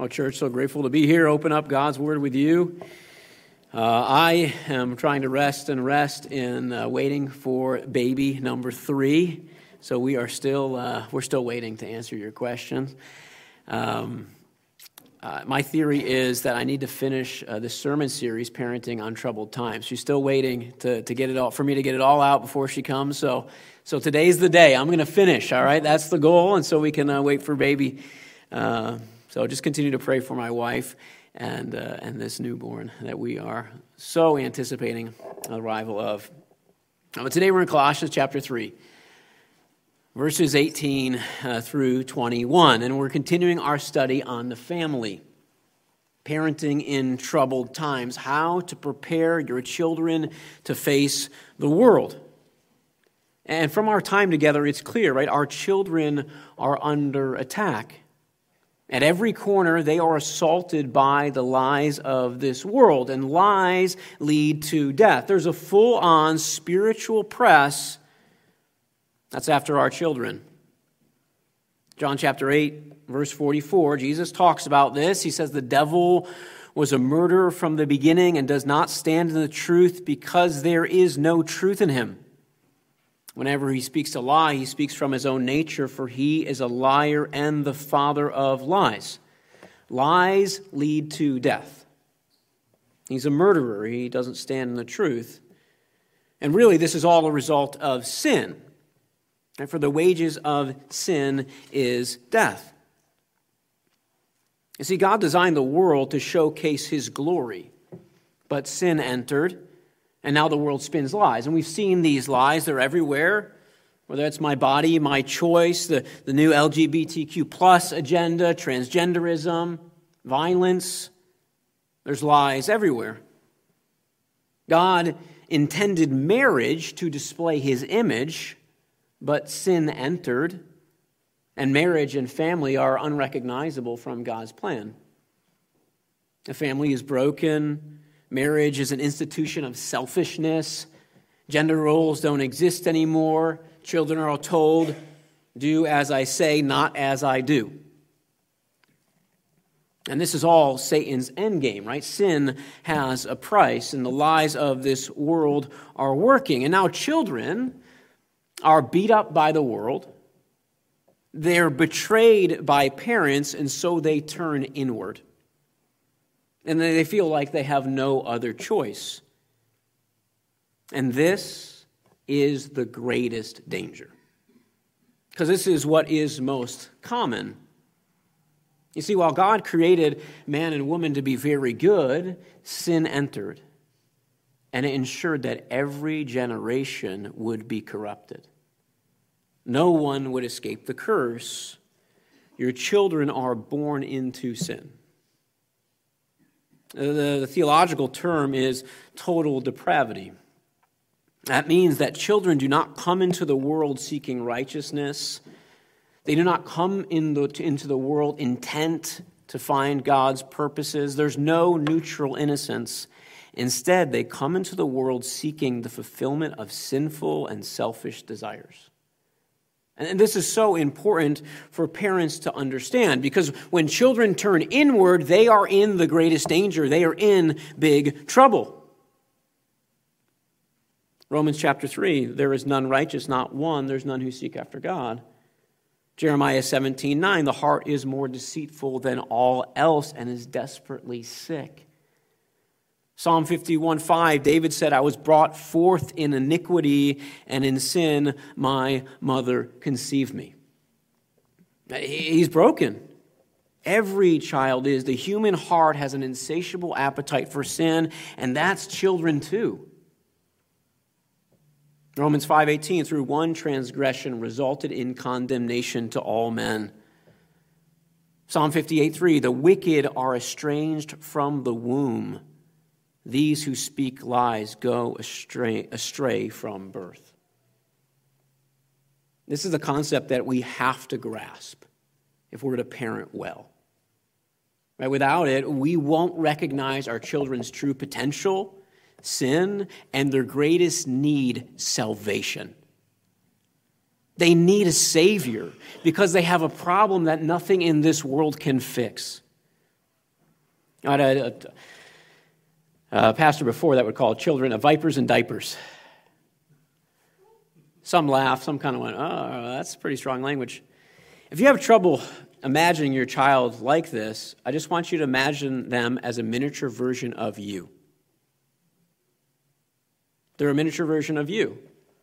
Well, church, so grateful to be here, open up God's Word with you. I am trying to rest in waiting for baby number 3. So we're still waiting to answer your questions. My theory is that I need to finish this sermon series, Parenting Untroubled Times. She's still waiting to get it all, for me to get it all out before she comes. So today's the day. I'm going to finish, all right? That's the goal, and so we can wait for baby. So just continue to pray for my wife and this newborn that we are so anticipating the arrival of. But today we're in Colossians chapter 3, verses 18 through 21, and we're continuing our study on the family. Parenting in troubled times, how to prepare your children to face the world. And from our time together, it's clear, right? Our children are under attack. At every corner, they are assaulted by the lies of this world, and lies lead to death. There's a full-on spiritual press that's after our children. John chapter 8, verse 44, Jesus talks about this. He says, "The devil was a murderer from the beginning and does not stand in the truth because there is no truth in him. Whenever he speaks a lie, he speaks from his own nature, for he is a liar and the father of lies." Lies lead to death. He's a murderer. He doesn't stand in the truth. And really, this is all a result of sin. And for the wages of sin is death. You see, God designed the world to showcase his glory, but sin entered. And now the world spins lies. And we've seen these lies. They're everywhere. Whether it's my body, my choice, the new LGBTQ plus agenda, transgenderism, violence. There's lies everywhere. God intended marriage to display his image, but sin entered. And marriage and family are unrecognizable from God's plan. The family is broken. Marriage is an institution of selfishness. Gender roles don't exist anymore. Children are told, "Do as I say, not as I do." And this is all Satan's endgame, right? Sin has a price, and the lies of this world are working. And now children are beat up by the world. They're betrayed by parents, and so they turn inward. And they feel like they have no other choice. And this is the greatest danger. Because this is what is most common. You see, while God created man and woman to be very good, sin entered. And it ensured that every generation would be corrupted. No one would escape the curse. Your children are born into sin. The theological term is total depravity. That means that children do not come into the world seeking righteousness. They do not come into the world intent to find God's purposes. There's no neutral innocence. Instead, they come into the world seeking the fulfillment of sinful and selfish desires. And this is so important for parents to understand, because when children turn inward, they are in the greatest danger. They are in big trouble. Romans chapter 3, "There is none righteous, not one. There's none who seek after God." Jeremiah 17:9, "The heart is more deceitful than all else and is desperately sick." Psalm 51:5, David said, "I was brought forth in iniquity, and in sin my mother conceived me." He's broken. Every child is. The human heart has an insatiable appetite for sin, and that's children too. Romans 5:18, "Through one transgression resulted in condemnation to all men." Psalm 58:3, "The wicked are estranged from the womb. These who speak lies go astray from birth." This is a concept that we have to grasp if we're to parent well. Right? Without it, we won't recognize our children's true potential, sin, and their greatest need, salvation. They need a Savior because they have a problem that nothing in this world can fix. I had a pastor before that would call children vipers in diapers. Some laughed, some kind of went, oh, that's pretty strong language. If you have trouble imagining your child like this, I just want you to imagine them as a miniature version of you. They're a miniature version of you.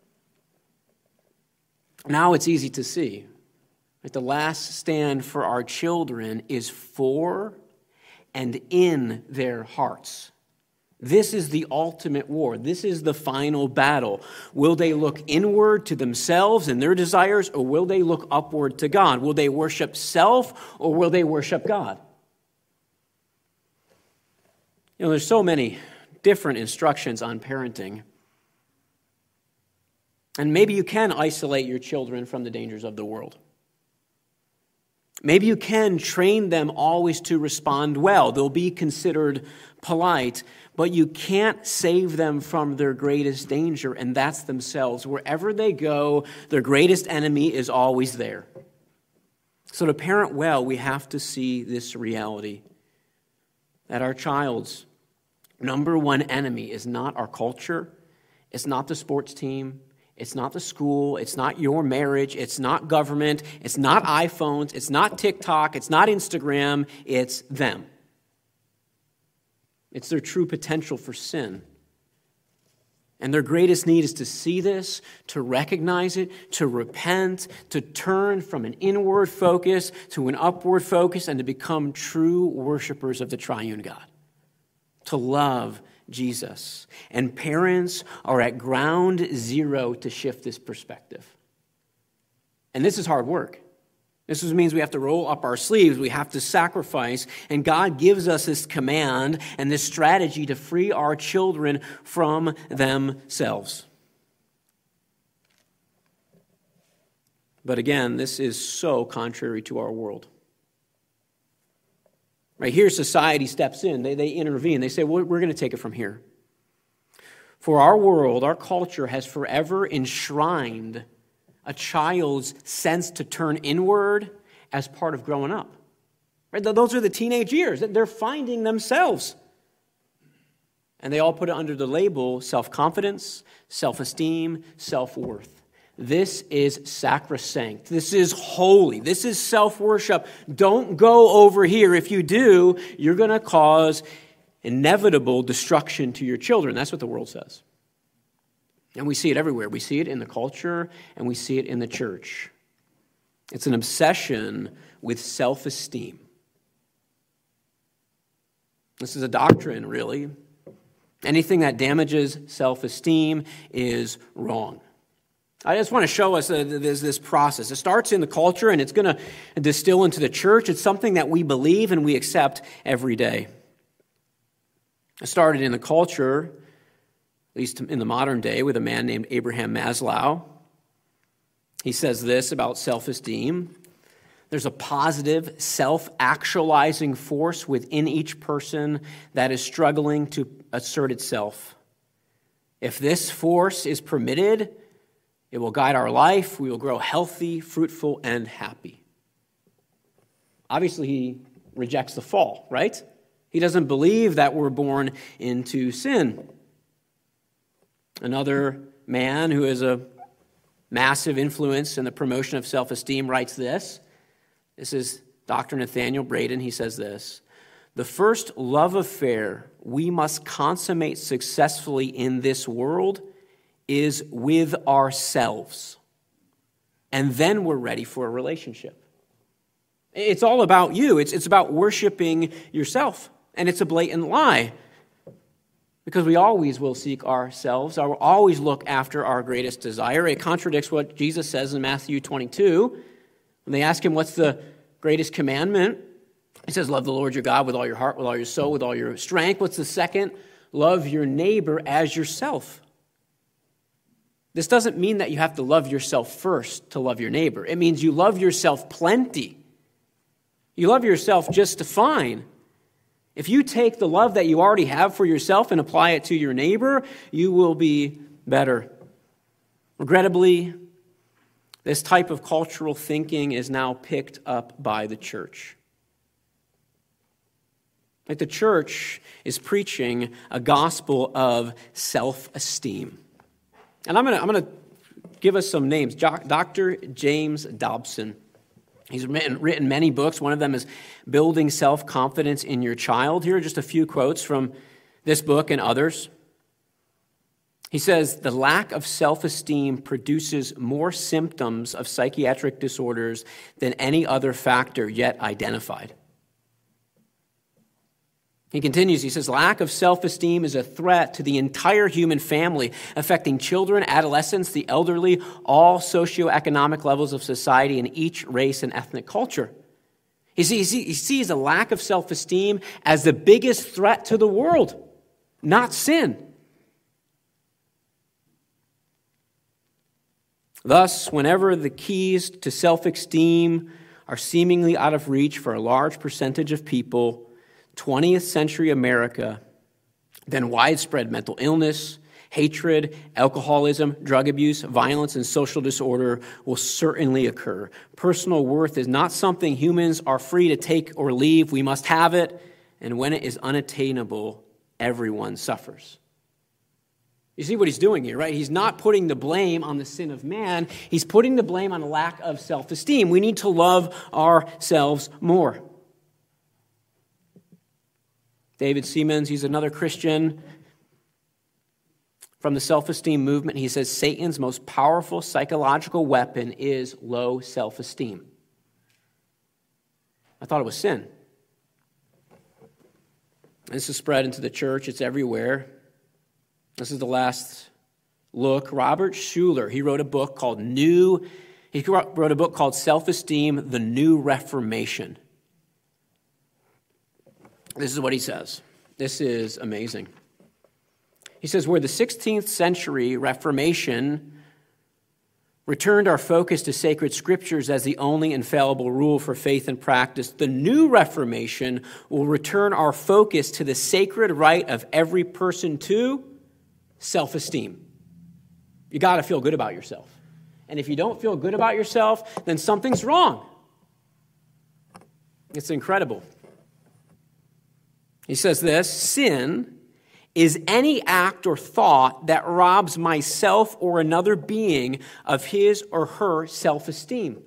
Now it's easy to see. Right? The last stand for our children is for and in their hearts. This is the ultimate war. This is the final battle. Will they look inward to themselves and their desires, or will they look upward to God? Will they worship self, or will they worship God? You know, there's so many different instructions on parenting. And maybe you can isolate your children from the dangers of the world. Maybe you can train them always to respond well. They'll be considered polite, but you can't save them from their greatest danger, and that's themselves. Wherever they go, their greatest enemy is always there. So to parent well, we have to see this reality, that our child's number one enemy is not our culture, it's not the sports team, it's not the school, it's not your marriage, it's not government, it's not iPhones, it's not TikTok, it's not Instagram, it's them. It's their true potential for sin. And their greatest need is to see this, to recognize it, to repent, to turn from an inward focus to an upward focus, and to become true worshipers of the triune God. To love Jesus. And parents are at ground zero to shift this perspective. And this is hard work. This means we have to roll up our sleeves, we have to sacrifice, and God gives us this command and this strategy to free our children from themselves. But again, this is so contrary to our world. Right here, society steps in, they intervene, they say, well, we're going to take it from here. For our world, our culture has forever enshrined a child's sense to turn inward as part of growing up. Right? Those are the teenage years. They're finding themselves. And they all put it under the label self-confidence, self-esteem, self-worth. This is sacrosanct. This is holy. This is self-worship. Don't go over here. If you do, you're going to cause inevitable destruction to your children. That's what the world says. And we see it everywhere. We see it in the culture, and we see it in the church. It's an obsession with self-esteem. This is a doctrine, really. Anything that damages self-esteem is wrong. I just want to show us this process. It starts in the culture, and it's going to distill into the church. It's something that we believe and we accept every day. It started in the culture, at least in the modern day, with a man named Abraham Maslow. He says this about self-esteem. There's a positive, self-actualizing force within each person that is struggling to assert itself. If this force is permitted, it will guide our life. We will grow healthy, fruitful, and happy. Obviously, he rejects the fall, right? He doesn't believe that we're born into sin. Another man who is a massive influence in the promotion of self-esteem writes this. This is Dr. Nathaniel Braden. He says this: the first love affair we must consummate successfully in this world is with ourselves. And then we're ready for a relationship. It's all about you. It's about worshiping yourself. And it's a blatant lie. Because we always will seek ourselves. I will always look after our greatest desire. It contradicts what Jesus says in Matthew 22. When they ask him, what's the greatest commandment? He says, love the Lord your God with all your heart, with all your soul, with all your strength. What's the second? Love your neighbor as yourself. This doesn't mean that you have to love yourself first to love your neighbor. It means you love yourself plenty. You love yourself just fine. If you take the love that you already have for yourself and apply it to your neighbor, you will be better. Regrettably, this type of cultural thinking is now picked up by the church. Like the church is preaching a gospel of self-esteem. And I'm going to give us some names. Dr. James Dobson. He's written many books. One of them is Building Self-Confidence in Your Child. Here are just a few quotes from this book and others. He says, the lack of self-esteem produces more symptoms of psychiatric disorders than any other factor yet identified. He continues, he says, lack of self-esteem is a threat to the entire human family, affecting children, adolescents, the elderly, all socioeconomic levels of society, and each race and ethnic culture. He sees a lack of self-esteem as the biggest threat to the world, not sin. Thus, whenever the keys to self-esteem are seemingly out of reach for a large percentage of people, 20th century America, then widespread mental illness, hatred, alcoholism, drug abuse, violence, and social disorder will certainly occur. Personal worth is not something humans are free to take or leave. We must have it, and when it is unattainable, everyone suffers. You see what he's doing here, right? He's not putting the blame on the sin of man. He's putting the blame on a lack of self-esteem. We need to love ourselves more. David Siemens, he's another Christian from the self-esteem movement. He says Satan's most powerful psychological weapon is low self-esteem. I thought it was sin. This is spread into the church. It's everywhere. This is the last look. Robert Schuller, he wrote a book called Self-Esteem, The New Reformation. This is what he says. This is amazing. He says, where the 16th century Reformation returned our focus to sacred scriptures as the only infallible rule for faith and practice, the new Reformation will return our focus to the sacred right of every person to self-esteem. You got to feel good about yourself. And if you don't feel good about yourself, then something's wrong. It's incredible. He says this, sin is any act or thought that robs myself or another being of his or her self-esteem.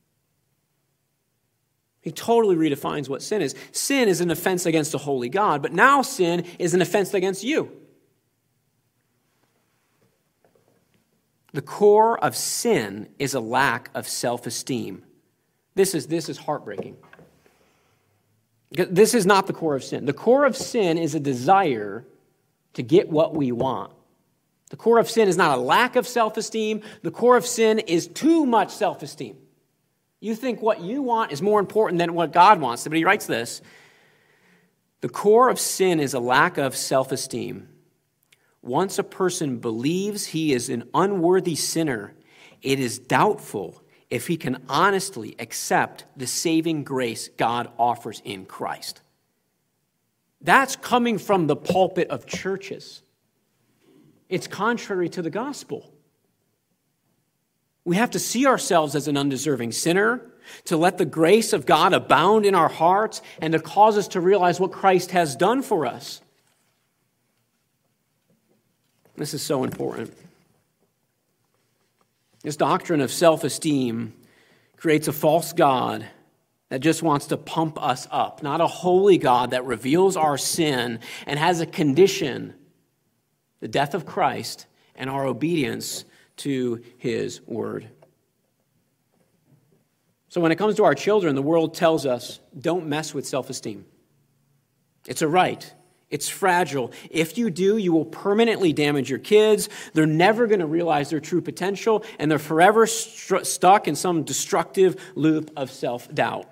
He totally redefines what sin is. Sin is an offense against a holy God, but now sin is an offense against you. The core of sin is a lack of self-esteem. This is heartbreaking. This is not the core of sin. The core of sin is a desire to get what we want. The core of sin is not a lack of self-esteem. The core of sin is too much self-esteem. You think what you want is more important than what God wants. But he writes this, the core of sin is a lack of self-esteem. Once a person believes he is an unworthy sinner, it is doubtful if he can honestly accept the saving grace God offers in Christ. That's coming from the pulpit of churches. It's contrary to the gospel. We have to see ourselves as an undeserving sinner, to let the grace of God abound in our hearts, and to cause us to realize what Christ has done for us. This is so important. This doctrine of self-esteem creates a false God that just wants to pump us up, not a holy God that reveals our sin and has a condition, the death of Christ and our obedience to his word. So when it comes to our children, the world tells us, don't mess with self-esteem. It's a right. It's fragile. If you do, you will permanently damage your kids. They're never going to realize their true potential, and they're forever stuck in some destructive loop of self-doubt.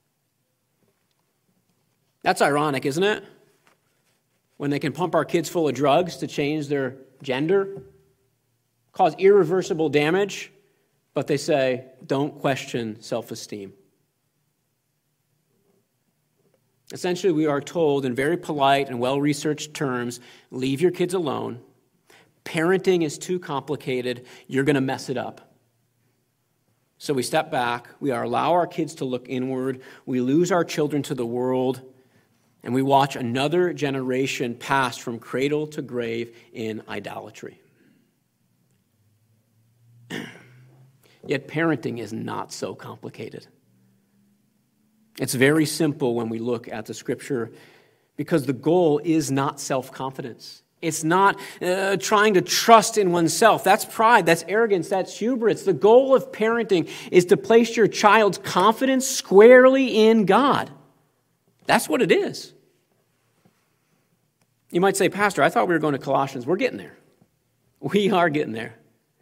That's ironic, isn't it? When they can pump our kids full of drugs to change their gender, cause irreversible damage, but they say, don't question self-esteem. Essentially, we are told in very polite and well-researched terms, leave your kids alone. Parenting is too complicated. You're going to mess it up. So we step back. We allow our kids to look inward. We lose our children to the world. And we watch another generation pass from cradle to grave in idolatry. Yet parenting is not so complicated. It's very simple when we look at the Scripture, because the goal is not self-confidence. It's not trying to trust in oneself. That's pride, that's arrogance, that's hubris. The goal of parenting is to place your child's confidence squarely in God. That's what it is. You might say, Pastor, I thought we were going to Colossians. We're getting there. We are getting there.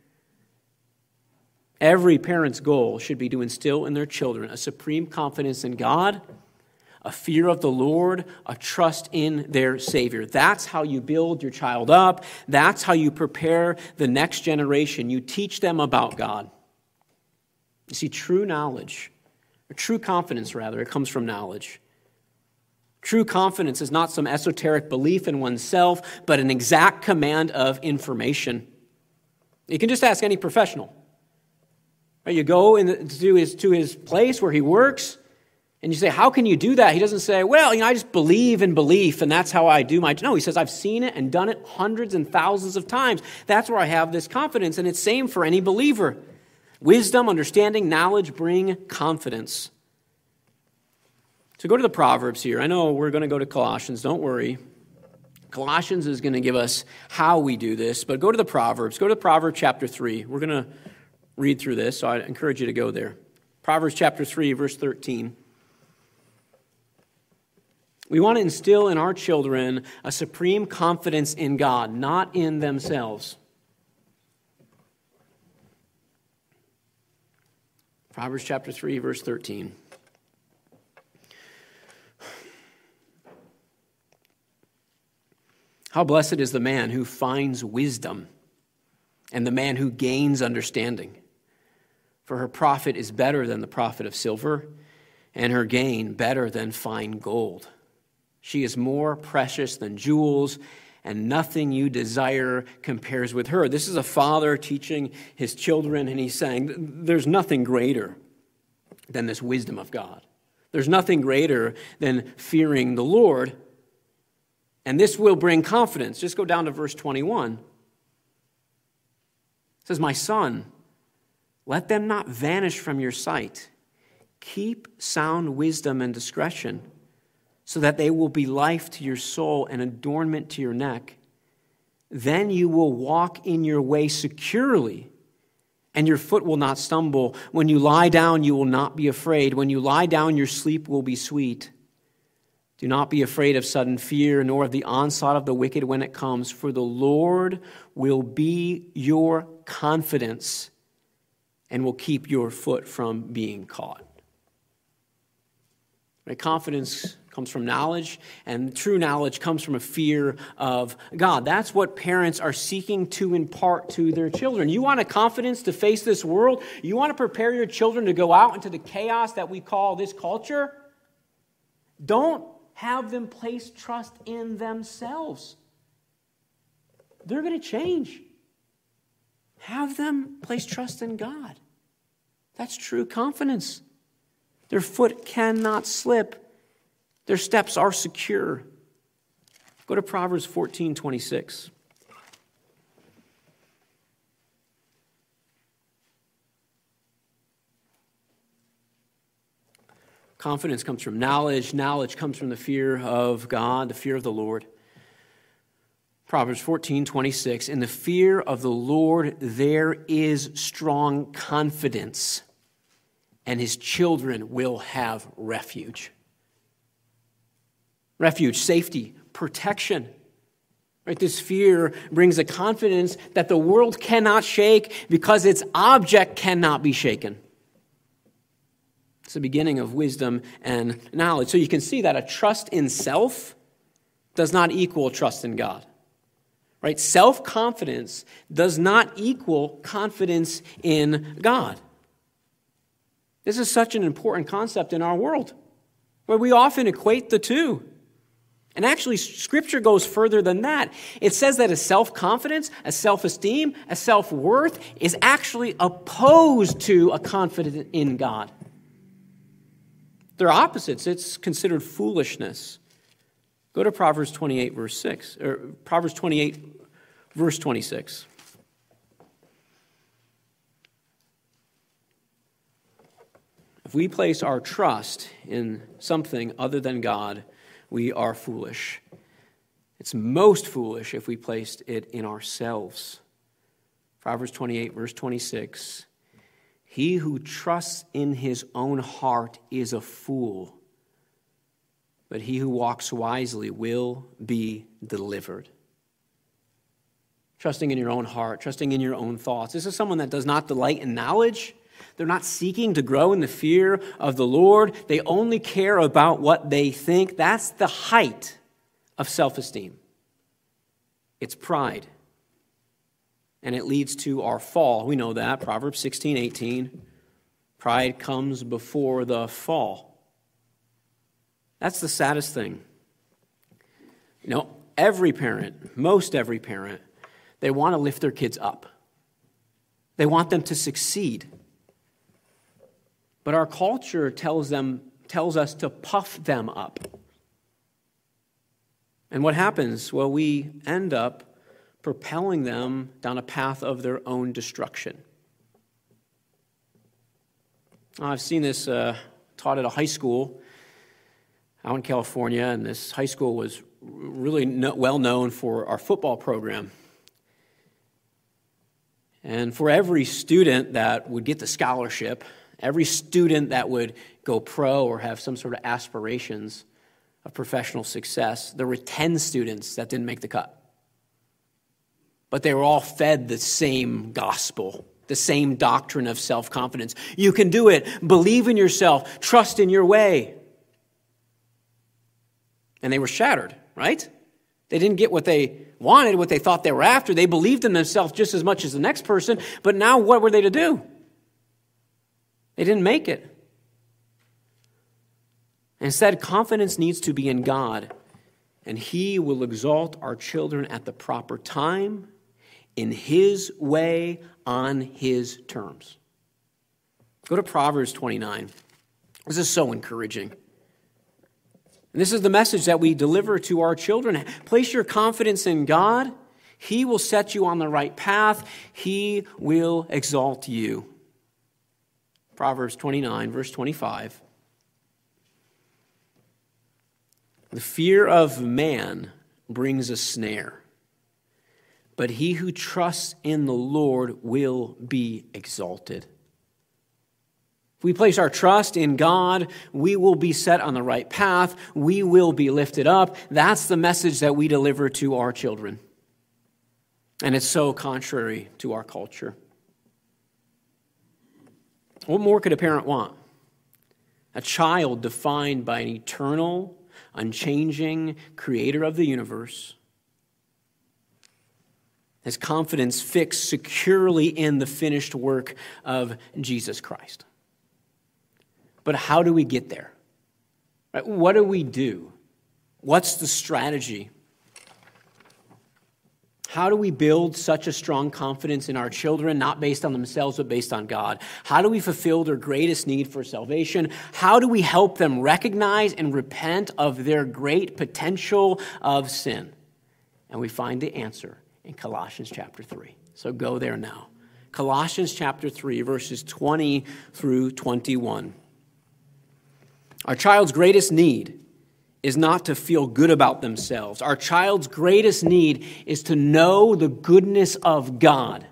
Every parent's goal should be to instill in their children a supreme confidence in God, a fear of the Lord, a trust in their Savior. That's how you build your child up. That's how you prepare the next generation. You teach them about God. You see, true knowledge, or true confidence rather, it comes from knowledge. True confidence is not some esoteric belief in oneself, but an exact command of information. You can just ask any professional. You go to his place where he works, and you say, how can you do that? He doesn't say, well, I just believe in belief, and that's how I do my... No, he says, I've seen it and done it hundreds and thousands of times. That's where I have this confidence, and it's same for any believer. Wisdom, understanding, knowledge bring confidence. So go to the Proverbs here. I know we're going to go to Colossians. Don't worry. Colossians is going to give us how we do this, but go to the Proverbs. Go to Proverbs chapter 3. We're going to read through this, so I encourage you to go there. Proverbs chapter 3, verse 13. We want to instill in our children a supreme confidence in God, not in themselves. Proverbs chapter 3, verse 13. How blessed is the man who finds wisdom, and the man who gains understanding. For her profit is better than the profit of silver, and her gain better than fine gold. She is more precious than jewels, and nothing you desire compares with her. This is a father teaching his children, and he's saying, there's nothing greater than this wisdom of God. There's nothing greater than fearing the Lord. And this will bring confidence. Just go down to verse 21. It says, my son, let them not vanish from your sight. Keep sound wisdom and discretion, so that they will be life to your soul and adornment to your neck. Then you will walk in your way securely, and your foot will not stumble. When you lie down, you will not be afraid. When you lie down, your sleep will be sweet. Do not be afraid of sudden fear, nor of the onslaught of the wicked when it comes, for the Lord will be your confidence and will keep your foot from being caught. Right? Confidence comes from knowledge, and true knowledge comes from a fear of God. That's what parents are seeking to impart to their children. You want a confidence to face this world? You want to prepare your children to go out into the chaos that we call this culture? Don't have them place trust in themselves. They're going to change. Have them place trust in God. That's true confidence. Their foot cannot slip. Their steps are secure. Go to Proverbs 14:26. Confidence comes from knowledge. Knowledge comes from the fear of God, the fear of the Lord. Proverbs 14:26. In the fear of the Lord there is strong confidence, and his children will have refuge. Refuge, safety, protection. Right? This fear brings a confidence that the world cannot shake because its object cannot be shaken. It's the beginning of wisdom and knowledge. So you can see that a trust in self does not equal trust in God. Right? Self-confidence does not equal confidence in God. This is such an important concept in our world, where we often equate the two. And actually, Scripture goes further than that. It says that a self-confidence, a self-esteem, a self-worth is actually opposed to a confidence in God. They're opposites. It's considered foolishness. Go to Proverbs 28, verse 6, or Proverbs 28, verse 26. If we place our trust in something other than God, we are foolish. It's most foolish if we placed it in ourselves. Proverbs 28, verse 26. He who trusts in his own heart is a fool, but he who walks wisely will be delivered. Trusting in your own heart, trusting in your own thoughts. This is someone that does not delight in knowledge. They're not seeking to grow in the fear of the Lord. They only care about what they think. That's the height of self-esteem. It's pride. And it leads to our fall. We know that. Proverbs 16:18. Pride comes before the fall. That's the saddest thing. You know, every parent, most every parent, they want to lift their kids up. They want them to succeed. But our culture tells us to puff them up. And what happens? Well, we end up propelling them down a path of their own destruction. I've seen this taught at a high school out in California, and this high school was really well known for our football program. And for every student that would get the scholarship, every student that would go pro or have some sort of aspirations of professional success, there were 10 students that didn't make the cut. But they were all fed the same gospel, the same doctrine of self-confidence. You can do it. Believe in yourself. Trust in your way. And they were shattered, right? They didn't get what they wanted, what they thought they were after. They believed in themselves just as much as the next person. But now what were they to do? They didn't make it. Instead, confidence needs to be in God, and He will exalt our children at the proper time, in His way, on His terms. Go to Proverbs 29. This is so encouraging. And this is the message that we deliver to our children. Place your confidence in God. He will set you on the right path. He will exalt you. Proverbs 29, verse 25. The fear of man brings a snare, but he who trusts in the Lord will be exalted. If we place our trust in God, we will be set on the right path. We will be lifted up. That's the message that we deliver to our children. And it's so contrary to our culture. What more could a parent want? A child defined by an eternal, unchanging creator of the universe. His confidence fixed securely in the finished work of Jesus Christ. But how do we get there? Right? What do we do? What's the strategy? How do we build such a strong confidence in our children, not based on themselves, but based on God? How do we fulfill their greatest need for salvation? How do we help them recognize and repent of their great potential of sin? And we find the answer in Colossians chapter 3. So go there now. Colossians chapter 3, verses 20 through 21. Our child's greatest need is not to feel good about themselves. Our child's greatest need is to know the goodness of God.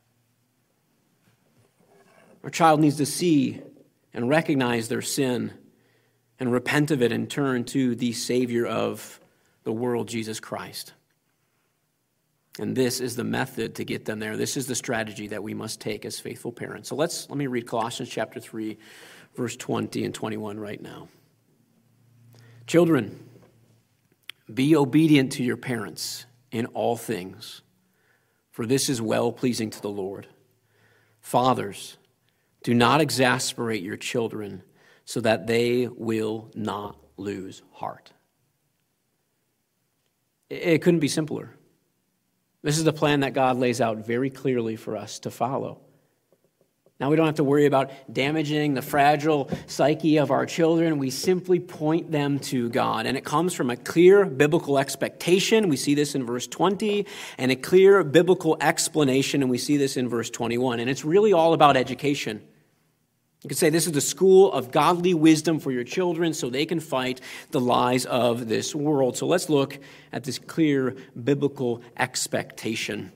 Our child needs to see and recognize their sin and repent of it and turn to the Savior of the world, Jesus Christ. And this is the method to get them there. This is the strategy that we must take as faithful parents. So let me read Colossians chapter 3, verse 20 and 21 right now. Children, be obedient to your parents in all things, for this is well-pleasing to the Lord. Fathers, do not exasperate your children so that they will not lose heart. It couldn't be simpler. This is the plan that God lays out very clearly for us to follow. Now we don't have to worry about damaging the fragile psyche of our children. We simply point them to God. And it comes from a clear biblical expectation. We see this in verse 20, and a clear biblical explanation, and we see this in verse 21. And it's really all about education. You could say this is the school of godly wisdom for your children so they can fight the lies of this world. So let's look at this clear biblical expectation.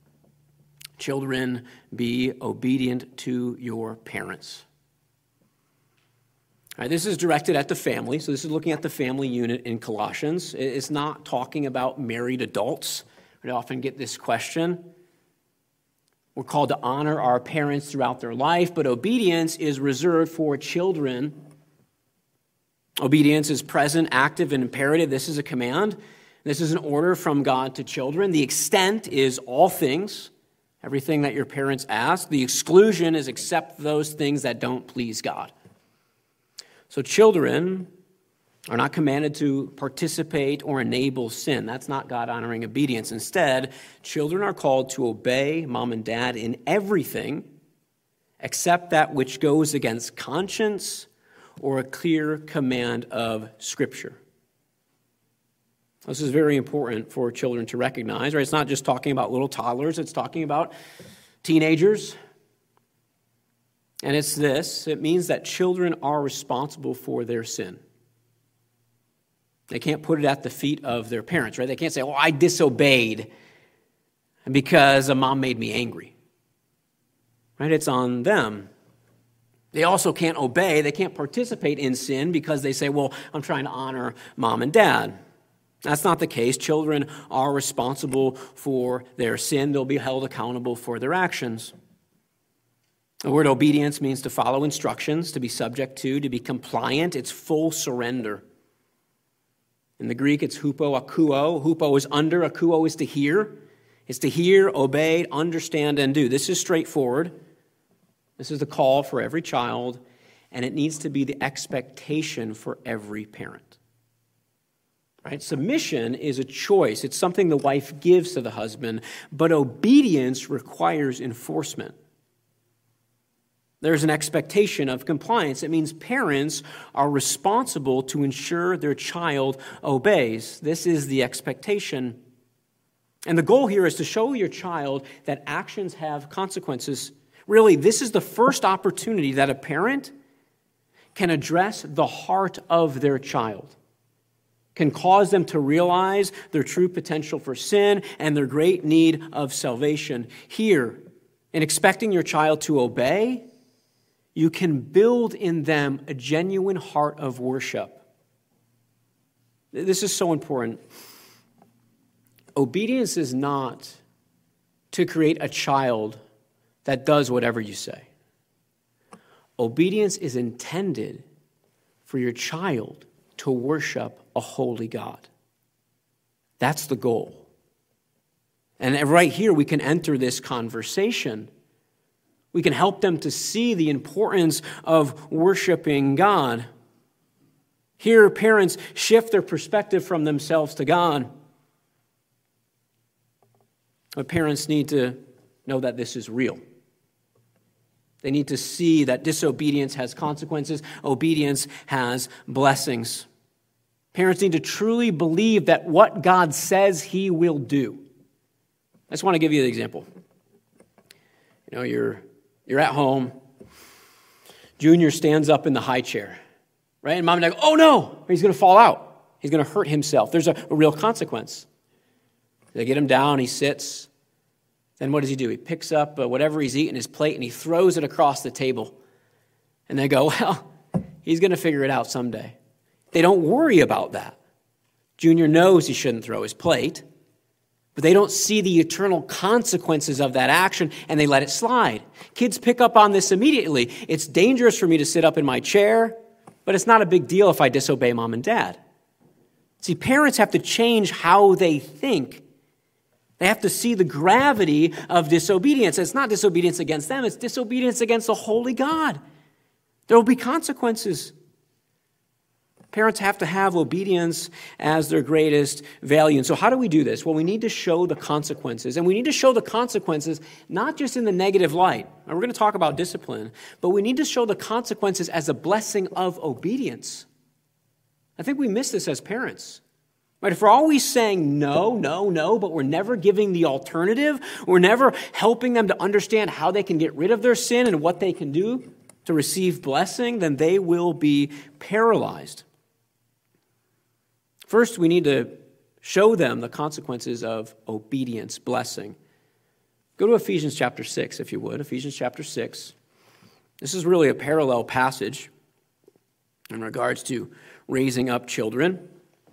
Children, be obedient to your parents. All right, this is directed at the family. So this is looking at the family unit in Colossians. It's not talking about married adults. We often get this question. We're called to honor our parents throughout their life, but obedience is reserved for children. Obedience is present, active, and imperative. This is a command. This is an order from God to children. The extent is all things. Everything that your parents ask. The exclusion is accept those things that don't please God. So children are not commanded to participate or enable sin. That's not God-honoring obedience. Instead, children are called to obey mom and dad in everything except that which goes against conscience or a clear command of Scripture. This is very important for children to recognize, right? It's not just talking about little toddlers. It's talking about teenagers. And it's this. It means that children are responsible for their sin. They can't put it at the feet of their parents, right? They can't say, well, I disobeyed because a mom made me angry. Right? It's on them. They also can't obey. They can't participate in sin because they say, well, I'm trying to honor mom and dad. That's not the case. Children are responsible for their sin. They'll be held accountable for their actions. The word obedience means to follow instructions, to be subject to be compliant. It's full surrender. In the Greek, it's hupo akuo. Hupo is under, akuo is to hear. It's to hear, obey, understand, and do. This is straightforward. This is the call for every child, and it needs to be the expectation for every parent. Right? Submission is a choice. It's something the wife gives to the husband, but obedience requires enforcement. There's an expectation of compliance. It means parents are responsible to ensure their child obeys. This is the expectation. And the goal here is to show your child that actions have consequences. Really, this is the first opportunity that a parent can address the heart of their child, can cause them to realize their true potential for sin and their great need of salvation. Here, in expecting your child to obey, you can build in them a genuine heart of worship. This is so important. Obedience is not to create a child that does whatever you say. Obedience is intended for your child to worship a holy God. That's the goal. And right here we can enter this conversation. We can help them to see the importance of worshiping God. Here, parents shift their perspective from themselves to God. But parents need to know that this is real. They need to see that disobedience has consequences, obedience has blessings. Parents need to truly believe that what God says He will do. I just want to give you an example. You know, you're at home. Junior stands up in the high chair, right? And mom and dad go, oh no, he's going to fall out. He's going to hurt himself. There's a real consequence. They get him down, he sits. Then what does he do? He picks up whatever he's eating, his plate, and he throws it across the table. And they go, well, he's going to figure it out someday. They don't worry about that. Junior knows he shouldn't throw his plate, but they don't see the eternal consequences of that action, and they let it slide. Kids pick up on this immediately. It's dangerous for me to sit up in my chair, but it's not a big deal if I disobey mom and dad. See, parents have to change how they think. They have to see the gravity of disobedience. It's not disobedience against them, it's disobedience against the holy God. There will be consequences. Parents have to have obedience as their greatest value. And so how do we do this? Well, we need to show the consequences. And we need to show the consequences not just in the negative light. And we're going to talk about discipline. But we need to show the consequences as a blessing of obedience. I think we miss this as parents. Right? If we're always saying no, no, no, but we're never giving the alternative, we're never helping them to understand how they can get rid of their sin and what they can do to receive blessing, then they will be paralyzed. First, we need to show them the consequences of obedience, blessing. Go to Ephesians chapter 6, if you would. Ephesians chapter 6. This is really a parallel passage in regards to raising up children.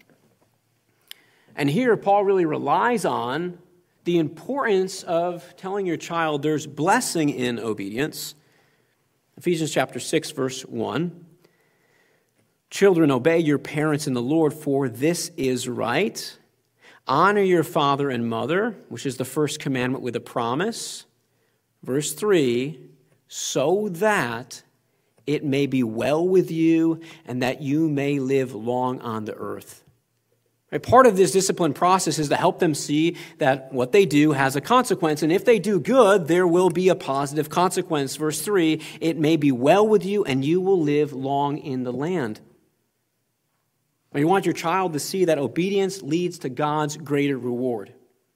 And here, Paul really relies on the importance of telling your child there's blessing in obedience. Ephesians chapter 6, verse 1. Children, obey your parents in the Lord, for this is right. Honor your father and mother, which is the first commandment with a promise. Verse 3, so that it may be well with you and that you may live long on the earth. Right? Part of this discipline process is to help them see that what they do has a consequence. And if they do good, there will be a positive consequence. Verse 3, it may be well with you and you will live long in the land. You want your child to see that obedience leads to God's greater reward.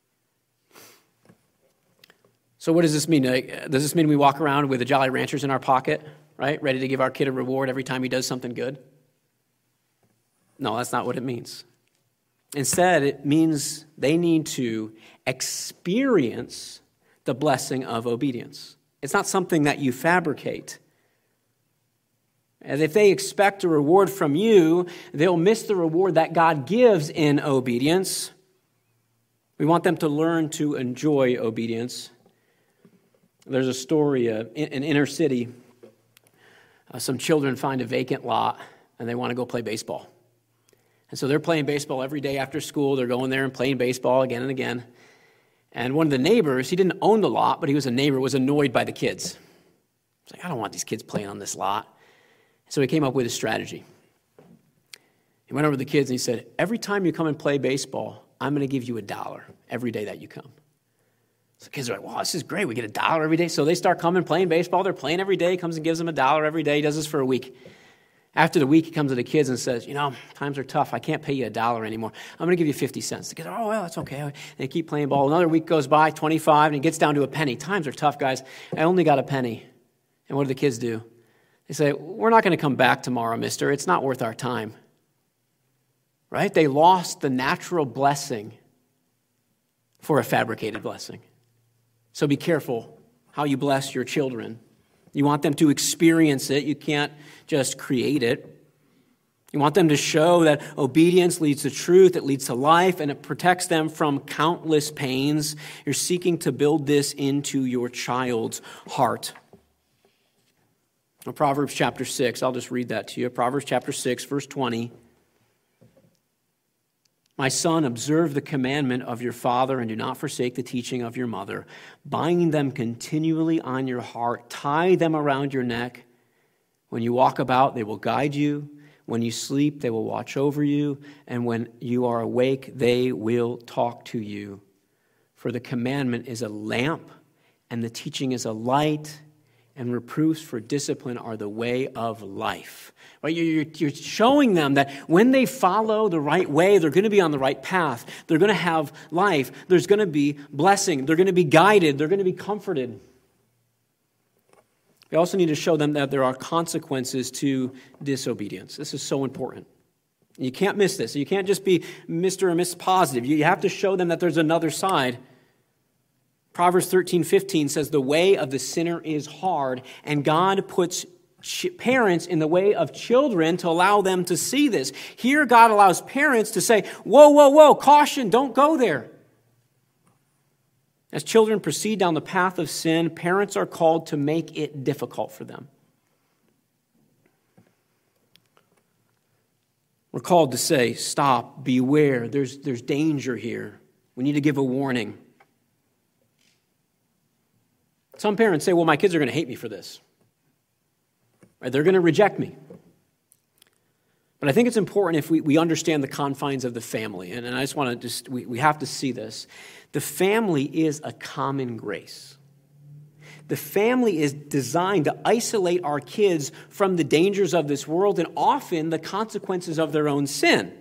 So what does this mean? Does this mean we walk around with the Jolly Ranchers in our pocket, right? Ready to give our kid a reward every time he does something good? No, that's not what it means. Instead, it means they need to experience the blessing of obedience. It's not something that you fabricate. As if they expect a reward from you, they'll miss the reward that God gives in obedience. We want them to learn to enjoy obedience. There's a story in inner city. Some children find a vacant lot, and they want to go play baseball. And so they're playing baseball every day after school. They're going there and playing baseball again and again. And one of the neighbors, he didn't own the lot, but he was a neighbor, was annoyed by the kids. He's like, I don't want these kids playing on this lot. So he came up with a strategy. He went over to the kids and he said, every time you come and play baseball, I'm going to give you $1 every day that you come. So the kids are like, wow, this is great. We get $1 every day. So they start coming, playing baseball. They're playing every day. He comes and gives them $1 every day. He does this for a week. After the week, he comes to the kids and says, times are tough. I can't pay you $1 anymore. I'm going to give you 50 cents. The kids are, oh, well, that's okay. And they keep playing ball. Another week goes by, 25, and it gets down to a penny. Times are tough, guys. I only got a penny. And what do the kids do? They say, we're not going to come back tomorrow, mister. It's not worth our time. Right? They lost the natural blessing for a fabricated blessing. So be careful how you bless your children. You want them to experience it. You can't just create it. You want them to show that obedience leads to truth, it leads to life, and it protects them from countless pains. You're seeking to build this into your child's heart. Proverbs chapter 6, I'll just read that to you. Proverbs chapter 6, verse 20. My son, observe the commandment of your father and do not forsake the teaching of your mother. Bind them continually on your heart. Tie them around your neck. When you walk about, they will guide you. When you sleep, they will watch over you. And when you are awake, they will talk to you. For the commandment is a lamp, and the teaching is a light, and reproofs for discipline are the way of life. Right? You're showing them that when they follow the right way, they're going to be on the right path. They're going to have life. There's going to be blessing. They're going to be guided. They're going to be comforted. We also need to show them that there are consequences to disobedience. This is so important. You can't miss this. You can't just be Mr. or Miss Positive. You have to show them that there's another side. Proverbs 13:15 says, the way of the sinner is hard, and God puts parents in the way of children to allow them to see this. Here, God allows parents to say, whoa, whoa, whoa, caution, don't go there. As children proceed down the path of sin, parents are called to make it difficult for them. We're called to say, stop, beware, there's danger here. We need to give a warning. Some parents say, well, my kids are going to hate me for this. Right? They're going to reject me. But I think it's important if we understand the confines of the family. And I just want to we have to see this. The family is a common grace. The family is designed to isolate our kids from the dangers of this world and often the consequences of their own sin.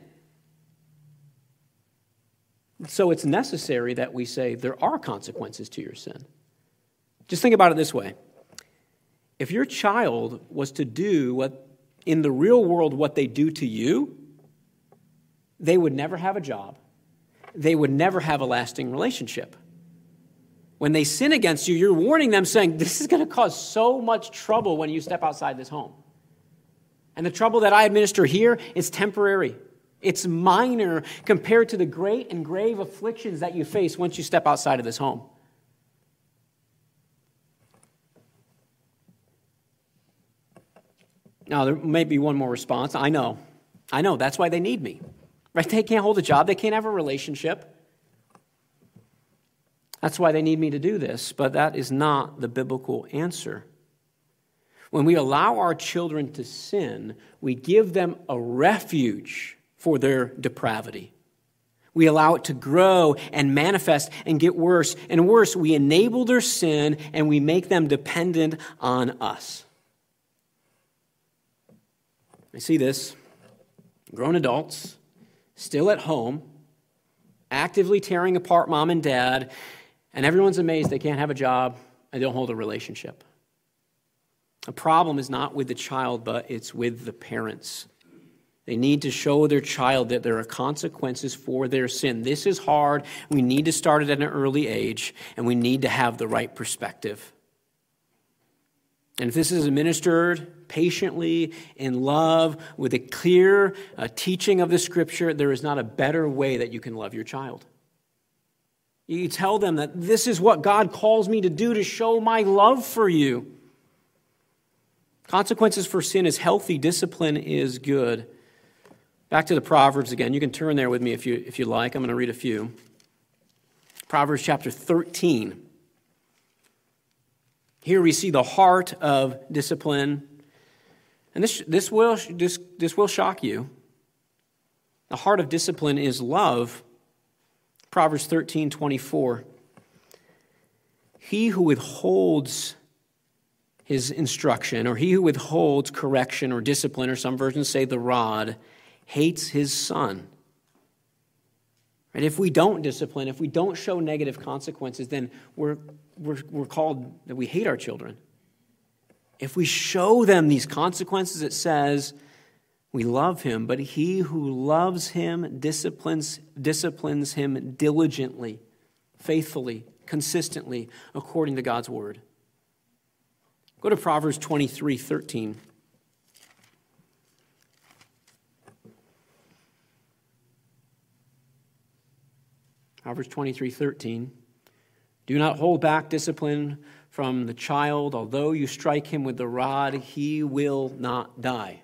So it's necessary that we say there are consequences to your sin. Just think about it this way. If your child was to do what in the real world what they do to you, they would never have a job. They would never have a lasting relationship. When they sin against you, you're warning them saying, this is going to cause so much trouble when you step outside this home. And the trouble that I administer here is temporary. It's minor compared to the great and grave afflictions that you face once you step outside of this home. Now, there may be one more response. I know. That's why they need me. Right? They can't hold a job. They can't have a relationship. That's why they need me to do this, but that is not the biblical answer. When we allow our children to sin, we give them a refuge for their depravity. We allow it to grow and manifest and get worse and worse. We enable their sin and we make them dependent on us. I see this. Grown adults, still at home, actively tearing apart mom and dad, and everyone's amazed they can't have a job and don't hold a relationship. The problem is not with the child, but it's with the parents. They need to show their child that there are consequences for their sin. This is hard. We need to start it at an early age, and we need to have the right perspective. And if this is administered patiently, in love, with a clear teaching of the Scripture, there is not a better way that you can love your child. You tell them that this is what God calls me to do to show my love for you. Consequences for sin is healthy. Discipline is good. Back to the Proverbs again. You can turn there with me if you like. I'm going to read a few. Proverbs chapter 13. Here we see the heart of discipline. And this will shock you. The heart of discipline is love. Proverbs 13:24. He who withholds his instruction, or he who withholds correction or discipline, or some versions say the rod, hates his son. And if we don't discipline, if we don't show negative consequences, then we're called that we hate our children. If we show them these consequences, it says we love him, but he who loves him disciplines him diligently, faithfully, consistently, according to God's word. Go to Proverbs 23:13. Proverbs 23:13. Do not hold back discipline from the child. Although you strike him with the rod, he will not die.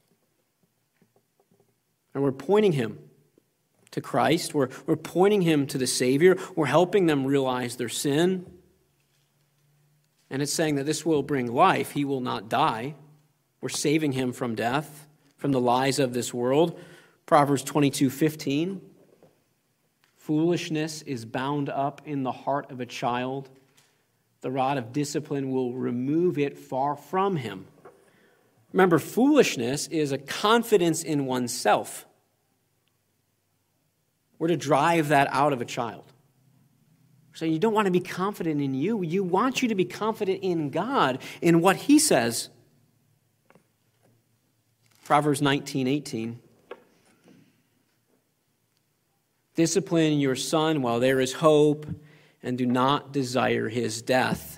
And we're pointing him to Christ. We're pointing him to the Savior. We're helping them realize their sin. And it's saying that this will bring life. He will not die. We're saving him from death, from the lies of this world. Proverbs 22:15. Foolishness is bound up in the heart of a child. The rod of discipline will remove it far from him. Remember, foolishness is a confidence in oneself. We're to drive that out of a child. So you don't want to be confident in you. You want you to be confident in God, in what he says. Proverbs 19:18. Discipline your son while there is hope, and do not desire his death.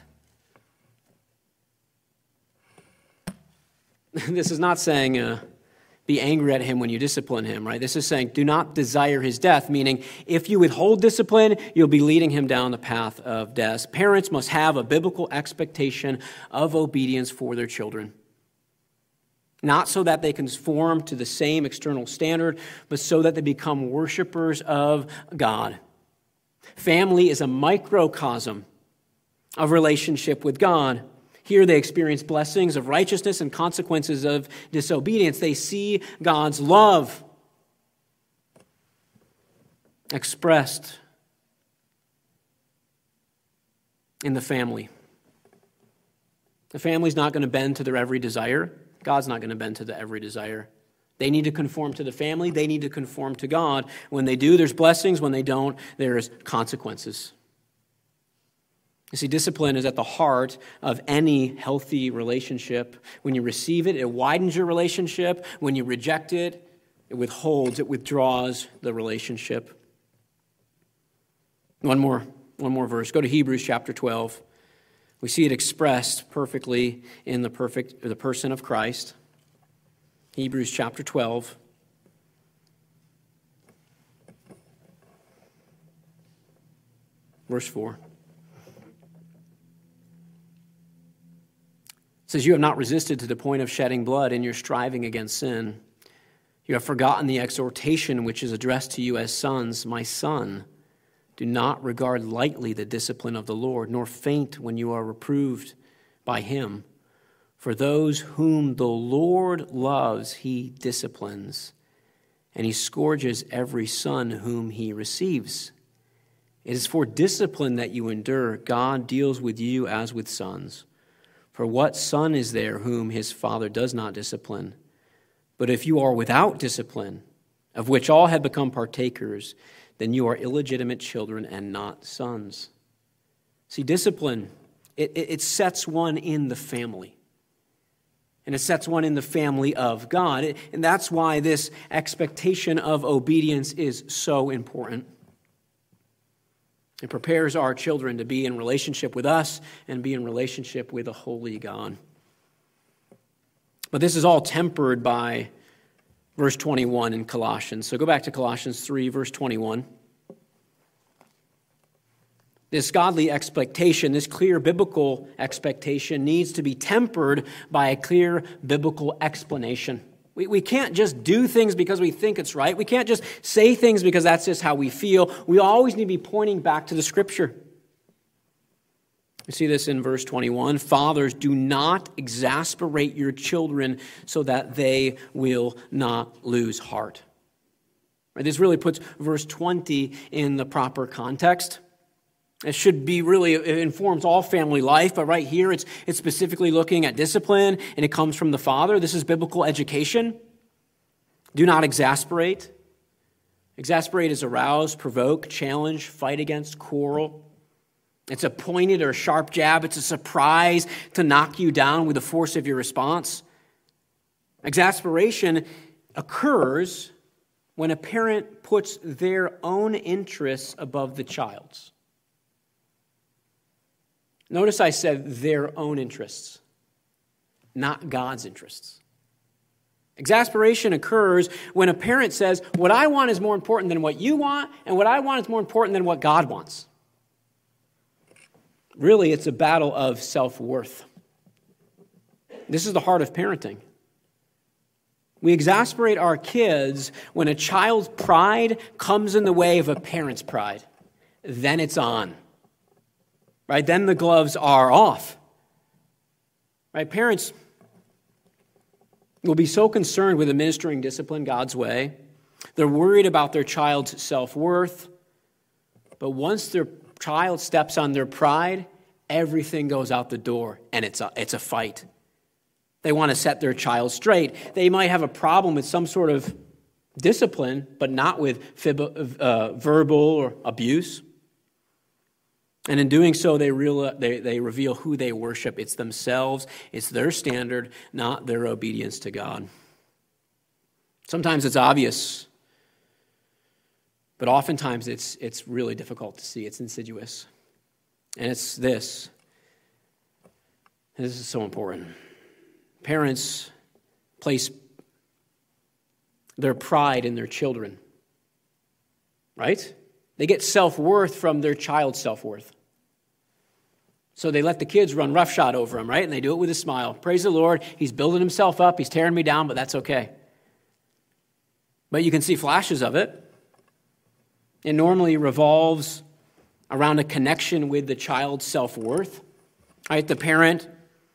This is not saying be angry at him when you discipline him, right? This is saying do not desire his death, meaning if you withhold discipline, you'll be leading him down the path of death. Parents must have a biblical expectation of obedience for their children. Not so that they conform to the same external standard, but so that they become worshipers of God. Family is a microcosm of relationship with God. Here they experience blessings of righteousness and consequences of disobedience. They see God's love expressed in the family. The family's not going to bend to their every desire. God's not going to bend to the every desire. They need to conform to the family. They need to conform to God. When they do, there's blessings. When they don't, there's consequences. You see, discipline is at the heart of any healthy relationship. When you receive it, it widens your relationship. When you reject it, it withholds, it withdraws the relationship. One more verse. Go to Hebrews chapter 12. We see it expressed perfectly in the person of Christ. Hebrews chapter 12. Verse 4. It says, "You have not resisted to the point of shedding blood in your striving against sin. You have forgotten the exhortation which is addressed to you as sons. My son, do not regard lightly the discipline of the Lord, nor faint when you are reproved by him. For those whom the Lord loves, he disciplines, and he scourges every son whom he receives. It is for discipline that you endure. God deals with you as with sons. For what son is there whom his father does not discipline? But if you are without discipline, of which all have become partakers, then you are illegitimate children and not sons." See, discipline, it sets one in the family. And it sets one in the family of God. And that's why this expectation of obedience is so important. It prepares our children to be in relationship with us and be in relationship with a holy God. But this is all tempered by verse 21 in Colossians. So go back to Colossians 3, verse 21. This godly expectation, this clear biblical expectation, needs to be tempered by a clear biblical explanation. We can't just do things because we think it's right. We can't just say things because that's just how we feel. We always need to be pointing back to the Scripture. We see this in verse 21. "Fathers, do not exasperate your children so that they will not lose heart." Right, this really puts verse 20 in the proper context. It should be really, it informs all family life, but right here it's specifically looking at discipline, and it comes from the father. This is biblical education. Do not exasperate. Exasperate is arouse, provoke, challenge, fight against, quarrel. It's a pointed or sharp jab. It's a surprise to knock you down with the force of your response. Exasperation occurs when a parent puts their own interests above the child's. Notice I said their own interests, not God's interests. Exasperation occurs when a parent says, what I want is more important than what you want, and what I want is more important than what God wants. Really, it's a battle of self-worth. This is the heart of parenting. We exasperate our kids when a child's pride comes in the way of a parent's pride. Then it's on. Right? Then the gloves are off. Right? Parents will be so concerned with administering discipline God's way. They're worried about their child's self-worth. But once their child steps on their pride, everything goes out the door, and it's a fight. They want to set their child straight. They might have a problem with some sort of discipline, but not with verbal or abuse. And in doing so, they reveal who they worship. It's themselves. It's their standard, not their obedience to God. Sometimes it's obvious, but oftentimes it's really difficult to see. It's insidious. And it's this. This is so important. Parents place their pride in their children, right? They get self-worth from their child's self-worth. So they let the kids run roughshod over them, right? And they do it with a smile. Praise the Lord. He's building himself up. He's tearing me down, but that's okay. But you can see flashes of it. It normally revolves around a connection with the child's self-worth. Right? The parent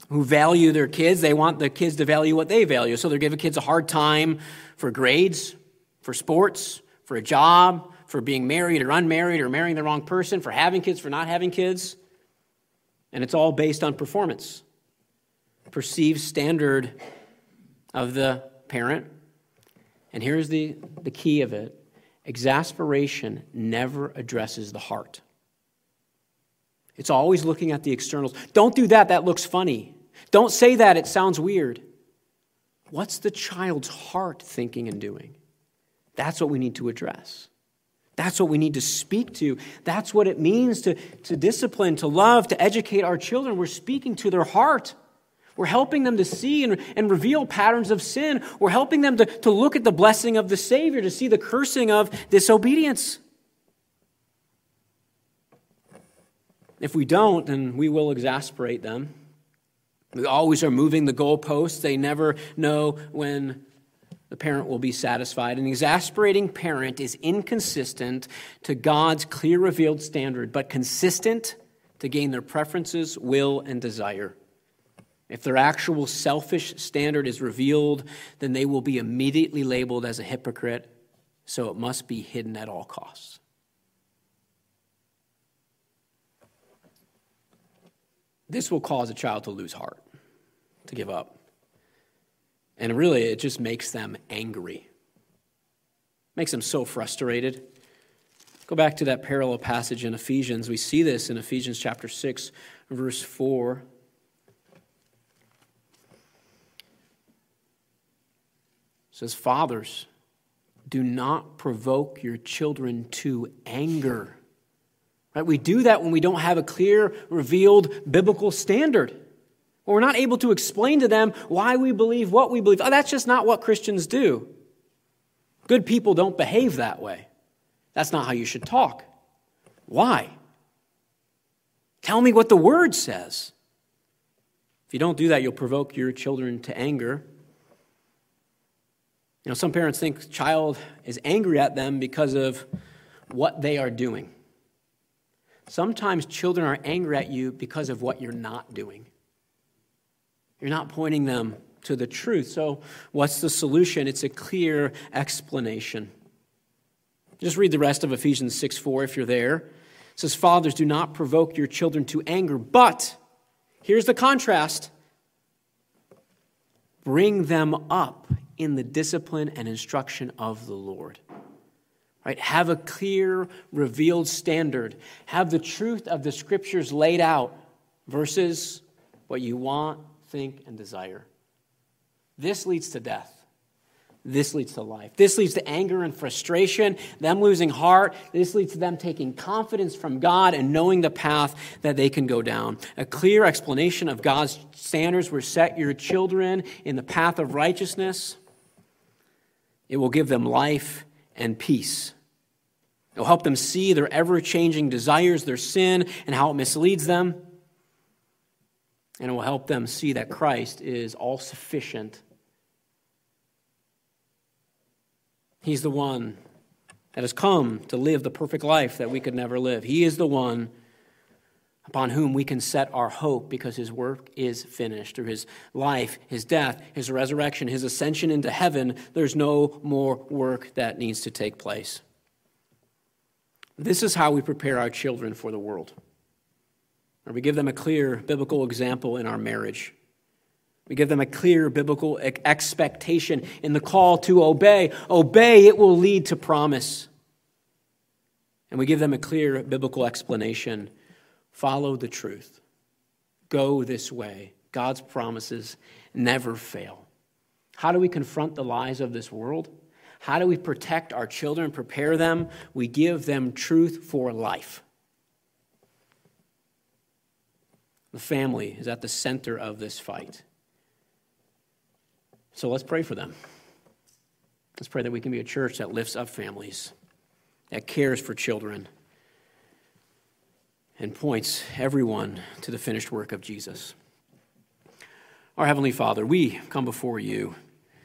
who value their kids. They want the kids to value what they value. So they're giving kids a hard time for grades, for sports, for a job, for being married or unmarried or marrying the wrong person, for having kids, for not having kids. And it's all based on performance. Perceived standard of the parent. And here's the key of it. Exasperation never addresses the heart. It's always looking at the externals. Don't do that, that looks funny. Don't say that, it sounds weird. What's the child's heart thinking and doing? That's what we need to address. That's what we need to speak to. That's what it means to discipline, to love, to educate our children. We're speaking to their heart. We're helping them to see and reveal patterns of sin. We're helping them to look at the blessing of the Savior, to see the cursing of disobedience. If we don't, then we will exasperate them. We always are moving the goalposts. They never know when the parent will be satisfied. An exasperating parent is inconsistent to God's clear revealed standard, but consistent to gain their preferences, will, and desire. If their actual selfish standard is revealed, then they will be immediately labeled as a hypocrite, so it must be hidden at all costs. This will cause a child to lose heart, to give up. And really, it just makes them angry. Makes them so frustrated. Go back to that parallel passage in Ephesians. We see this in Ephesians chapter 6, verse 4. It says, "Fathers, do not provoke your children to anger." Right? We do that when we don't have a clear, revealed biblical standard. When we're not able to explain to them why we believe what we believe. Oh, that's just not what Christians do. Good people don't behave that way. That's not how you should talk. Why? Tell me what the Word says. If you don't do that, you'll provoke your children to anger. You know, some parents think the child is angry at them because of what they are doing. Sometimes children are angry at you because of what you're not doing. You're not pointing them to the truth. So what's the solution? It's a clear explanation. Just read the rest of Ephesians 6:4 if you're there. It says, "Fathers, do not provoke your children to anger, but," here's the contrast, "bring them up in the discipline and instruction of the Lord." Right? Have a clear, revealed standard. Have the truth of the Scriptures laid out versus what you want, think, and desire. This leads to death. This leads to life. This leads to anger and frustration, them losing heart. This leads to them taking confidence from God and knowing the path that they can go down. A clear explanation of God's standards will set your children in the path of righteousness. It will give them life and peace. It will help them see their ever-changing desires, their sin, and how it misleads them. And it will help them see that Christ is all-sufficient. He's the one that has come to live the perfect life that we could never live. He is the one upon whom we can set our hope because his work is finished. Through his life, his death, his resurrection, his ascension into heaven, there's no more work that needs to take place. This is how we prepare our children for the world. Or we give them a clear biblical example in our marriage. We give them a clear biblical expectation in the call to obey. Obey, it will lead to promise. And we give them a clear biblical explanation. Follow the truth. Go this way. God's promises never fail. How do we confront the lies of this world? How do we protect our children, prepare them? We give them truth for life. The family is at the center of this fight. So let's pray for them. Let's pray that we can be a church that lifts up families, that cares for children, and points everyone to the finished work of Jesus. Our Heavenly Father, we come before you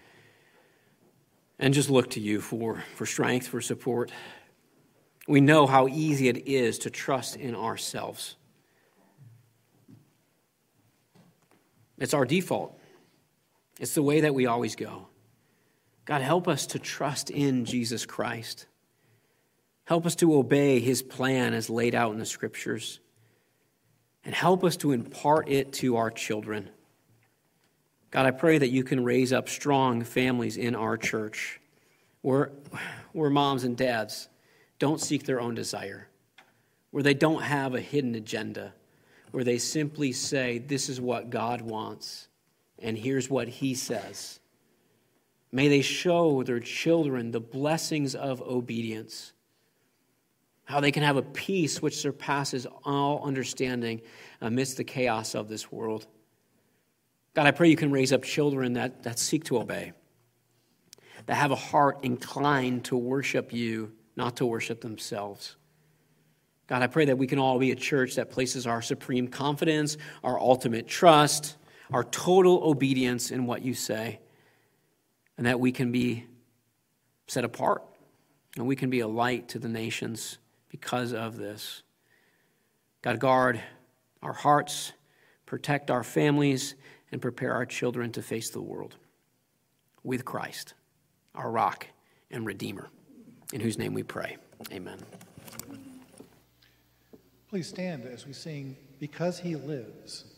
and just look to you for strength, for support. We know how easy it is to trust in ourselves. It's our default. It's the way that we always go. God, help us to trust in Jesus Christ. Help us to obey his plan as laid out in the Scriptures. And help us to impart it to our children. God, I pray that you can raise up strong families in our church where moms and dads don't seek their own desire, where they don't have a hidden agenda, where they simply say, this is what God wants, and here's what he says. May they show their children the blessings of obedience, how they can have a peace which surpasses all understanding amidst the chaos of this world. God, I pray you can raise up children that seek to obey, that have a heart inclined to worship you, not to worship themselves. God, I pray that we can all be a church that places our supreme confidence, our ultimate trust, our total obedience in what you say, and that we can be set apart, and we can be a light to the nations because of this. God, guard our hearts, protect our families, and prepare our children to face the world with Christ, our rock and redeemer, in whose name we pray. Amen. Please stand as we sing, Because He Lives.